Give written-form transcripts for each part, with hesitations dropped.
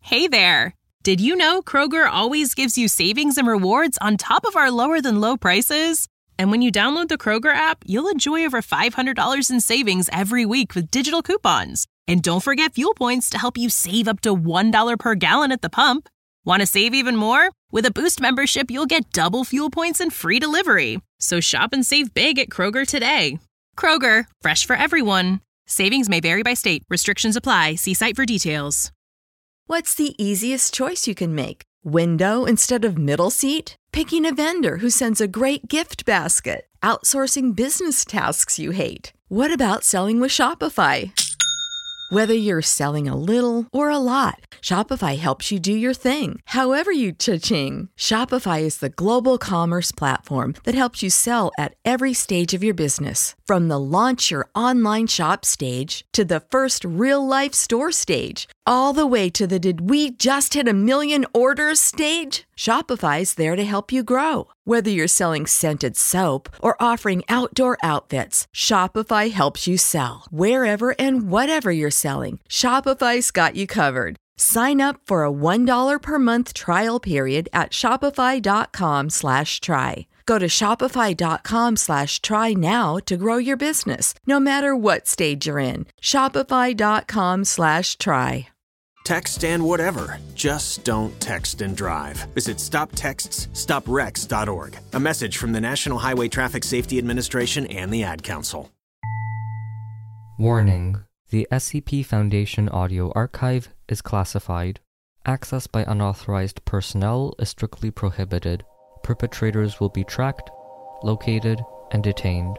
Hey there! Did you know Kroger always gives you savings and rewards on top of our lower-than-low prices? And when you download the Kroger app, you'll enjoy over $500 in savings every week with digital coupons. And don't forget fuel points to help you save up to $1 per gallon at the pump. Want to save even more? With a Boost membership, you'll get double fuel points and free delivery. So shop and save big at Kroger today. Kroger, fresh for everyone. Savings may vary by state. Restrictions apply. See site for details. What's the easiest choice you can make? Window instead of middle seat? Picking a vendor who sends a great gift basket? Outsourcing business tasks you hate? What about selling with Shopify? Whether you're selling a little or a lot, Shopify helps you do your thing, however you cha-ching. Shopify is the global commerce platform that helps you sell at every stage of your business. From the launch your online shop stage to the first real-life store stage, all the way to the did we just hit a million orders stage. Shopify's there to help you grow. Whether you're selling scented soap or offering outdoor outfits, Shopify helps you sell. Wherever and whatever you're selling, Shopify's got you covered. Sign up for a $1 per month trial period at shopify.com/try. Go to shopify.com/try now to grow your business, no matter what stage you're in. Shopify.com/try. Text and whatever. Just don't text and drive. Visit StopTextsStopWrecks.org. A message from the National Highway Traffic Safety Administration and the Ad Council. Warning. The SCP Foundation audio archive is classified. Access by unauthorized personnel is strictly prohibited. Perpetrators will be tracked, located, and detained.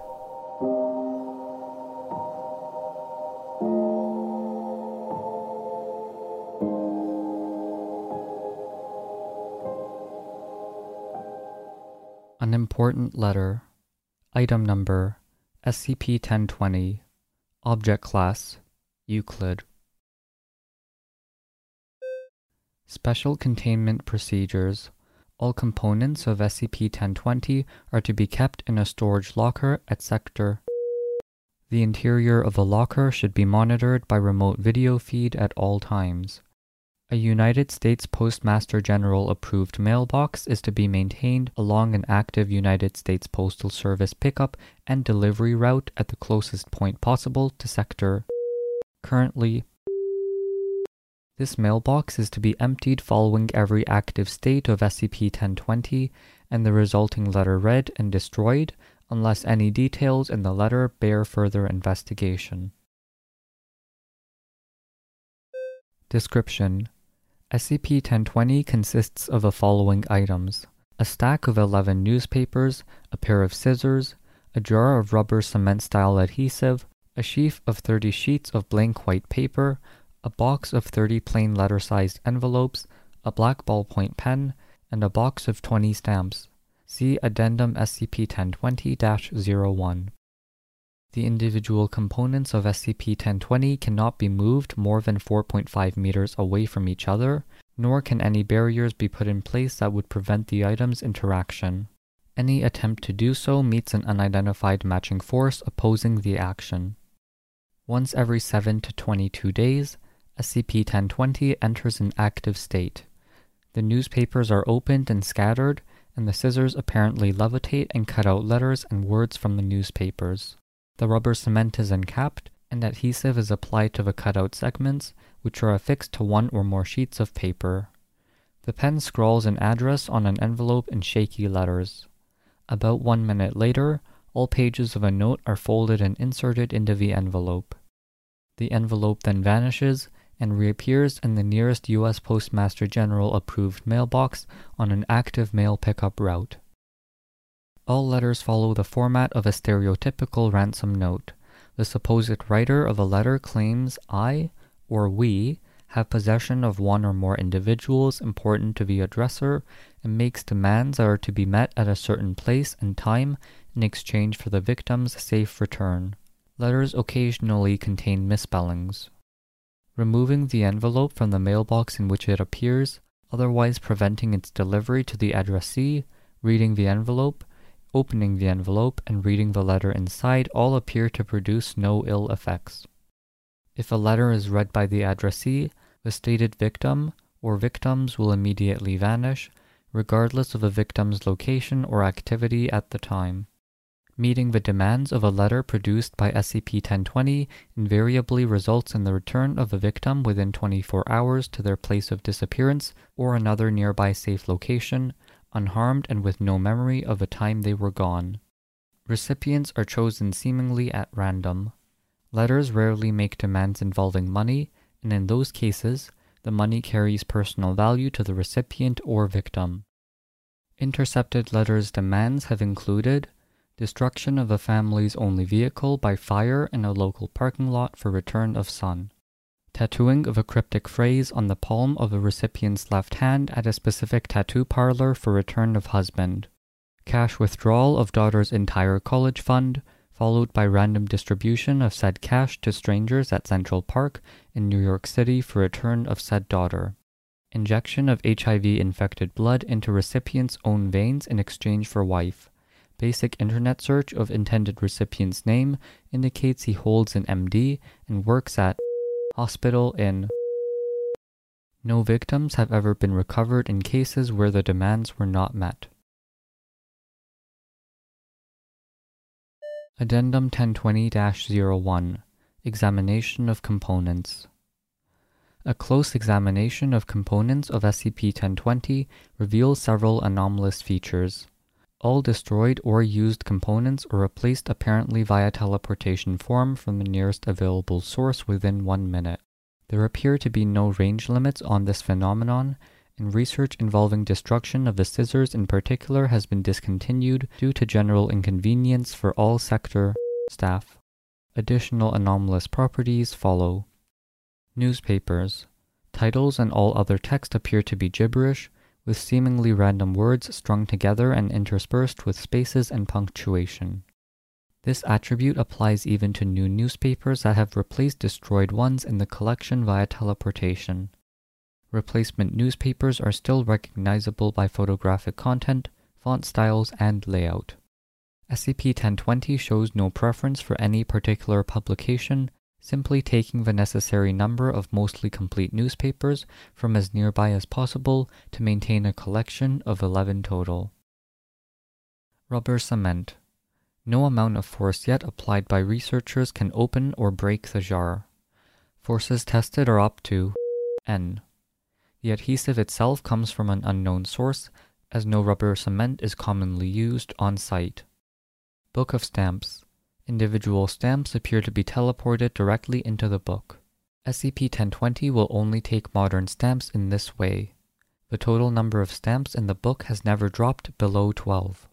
An important letter. Item number SCP-1020. Object Class Euclid. Special Containment Procedures. All components of SCP-1020 are to be kept in a storage locker at Sector. The interior of the locker should be monitored by remote video feed at all times. A United States Postmaster General approved mailbox is to be maintained along an active United States Postal Service pickup and delivery route at the closest point possible to Sector. Currently, this mailbox is to be emptied following every active state of SCP-1020 and the resulting letter read and destroyed unless any details in the letter bear further investigation. Description: SCP-1020 consists of the following items: a stack of 11 newspapers, a pair of scissors, a jar of rubber cement-style adhesive, a sheaf of 30 sheets of blank white paper, a box of 30 plain letter-sized envelopes, a black ballpoint pen, and a box of 20 stamps. See Addendum SCP-1020-01. The individual components of SCP-1020 cannot be moved more than 4.5 meters away from each other, nor can any barriers be put in place that would prevent the items' interaction. Any attempt to do so meets an unidentified matching force opposing the action. Once every 7 to 22 days, SCP-1020 enters an active state. The newspapers are opened and scattered, and the scissors apparently levitate and cut out letters and words from the newspapers. The rubber cement is encapped, and adhesive is applied to the cutout segments, which are affixed to one or more sheets of paper. The pen scrawls an address on an envelope in shaky letters. About 1 minute later, all pages of a note are folded and inserted into the envelope. The envelope then vanishes and reappears in the nearest U.S. Postmaster General approved mailbox on an active mail pickup route. All letters follow the format of a stereotypical ransom note. The supposed writer of a letter claims I, or we, have possession of one or more individuals important to the addressor and makes demands that are to be met at a certain place and time in exchange for the victim's safe return. Letters occasionally contain misspellings. Removing the envelope from the mailbox in which it appears, otherwise preventing its delivery to the addressee, reading the envelope, opening the envelope, and reading the letter inside all appear to produce no ill effects. If a letter is read by the addressee, the stated victim, or victims will immediately vanish, regardless of a victim's location or activity at the time. Meeting the demands of a letter produced by SCP-1020 invariably results in the return of a victim within 24 hours to their place of disappearance or another nearby safe location, unharmed and with no memory of a time they were gone. Recipients are chosen seemingly at random. Letters rarely make demands involving money, and in those cases, the money carries personal value to the recipient or victim. Intercepted letters' demands have included destruction of a family's only vehicle by fire in a local parking lot for return of son, tattooing of a cryptic phrase on the palm of a recipient's left hand at a specific tattoo parlor for return of husband, cash withdrawal of daughter's entire college fund, followed by random distribution of said cash to strangers at Central Park in New York City for return of said daughter, injection of HIV-infected blood into recipient's own veins in exchange for wife. Basic internet search of intended recipient's name indicates he holds an MD and works at hospital in. No victims have ever been recovered in cases where the demands were not met. Addendum 1020-01 Examination of Components. A close examination of components of SCP-1020 reveals several anomalous features. All destroyed or used components are replaced apparently via teleportation form from the nearest available source within 1 minute. There appear to be no range limits on this phenomenon, and research involving destruction of the scissors in particular has been discontinued due to general inconvenience for all sector staff. Additional anomalous properties follow. Newspapers. Titles and all other text appear to be gibberish, with seemingly random words strung together and interspersed with spaces and punctuation. This attribute applies even to new newspapers that have replaced destroyed ones in the collection via teleportation. Replacement newspapers are still recognizable by photographic content, font styles, and layout. SCP-1020 shows no preference for any particular publication, simply taking the necessary number of mostly complete newspapers from as nearby as possible to maintain a collection of 11 total. Rubber cement. No amount of force yet applied by researchers can open or break the jar. Forces tested are up to N. The adhesive itself comes from an unknown source, as no rubber cement is commonly used on site. Book of Stamps. Individual stamps appear to be teleported directly into the book. SCP-1020 will only take modern stamps in this way. The total number of stamps in the book has never dropped below 12.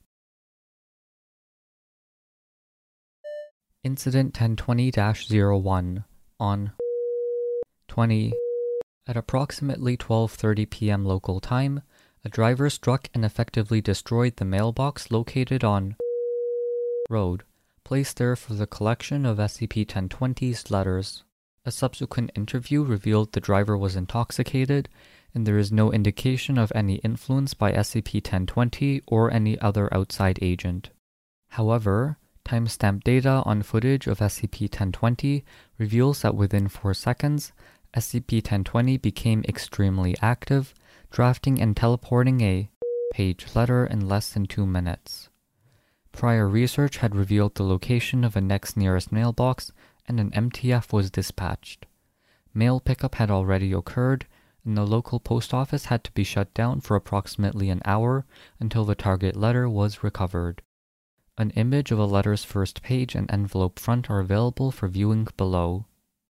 Incident 1020-01 on 20. At approximately 12:30 p.m. local time, a driver struck and effectively destroyed the mailbox located on road, placed there for the collection of SCP-1020's letters. A subsequent interview revealed the driver was intoxicated, and there is no indication of any influence by SCP-1020 or any other outside agent. However, timestamp data on footage of SCP-1020 reveals that within 4 seconds, SCP-1020 became extremely active, drafting and teleporting a page letter in less than 2 minutes. Prior research had revealed the location of a next nearest mailbox, and an MTF was dispatched. Mail pickup had already occurred, and the local post office had to be shut down for approximately an hour until the target letter was recovered. An image of a letter's first page and envelope front are available for viewing below.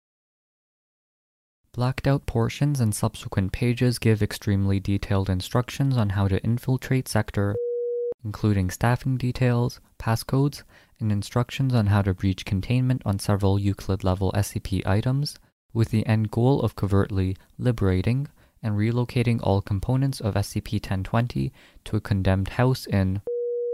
Blacked out portions and subsequent pages give extremely detailed instructions on how to infiltrate sector, including staffing details, passcodes, and instructions on how to breach containment on several Euclid-level SCP items, with the end goal of covertly liberating and relocating all components of SCP-1020 to a condemned house in.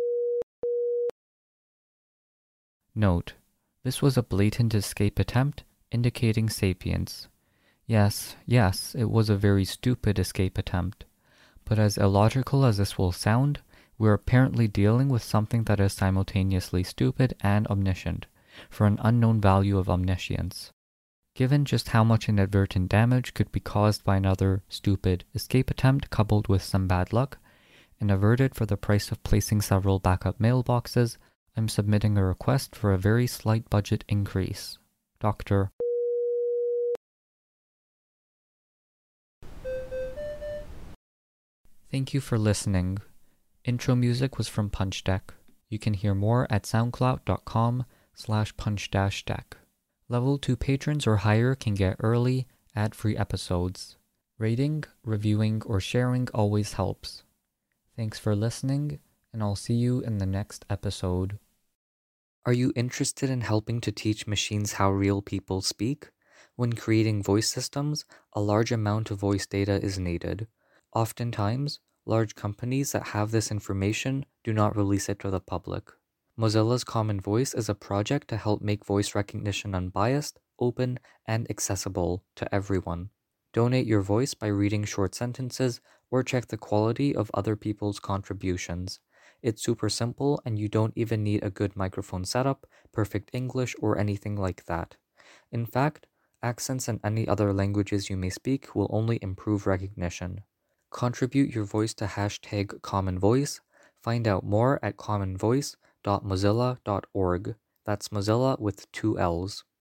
Note: this was a blatant escape attempt, indicating sapience. Yes, it was a very stupid escape attempt. But as illogical as this will sound, we're apparently dealing with something that is simultaneously stupid and omniscient, for an unknown value of omniscience. Given just how much inadvertent damage could be caused by another stupid escape attempt coupled with some bad luck, and averted for the price of placing several backup mailboxes, I'm submitting a request for a very slight budget increase. Dr. Thank you for listening. Intro music was from Punch Deck. You can hear more at soundcloud.com/punch-deck. Level 2 patrons or higher can get early, ad-free episodes. Rating, reviewing, or sharing always helps. Thanks for listening, and I'll see you in the next episode. Are you interested in helping to teach machines how real people speak? When creating voice systems, a large amount of voice data is needed. Oftentimes, large companies that have this information do not release it to the public. Mozilla's Common Voice is a project to help make voice recognition unbiased, open, and accessible to everyone. Donate your voice by reading short sentences or check the quality of other people's contributions. It's super simple and you don't even need a good microphone setup, perfect English, or anything like that. In fact, accents in any other languages you may speak will only improve recognition. Contribute your voice to #CommonVoice. Find out more at commonvoice.mozilla.org. That's Mozilla with 2 L's.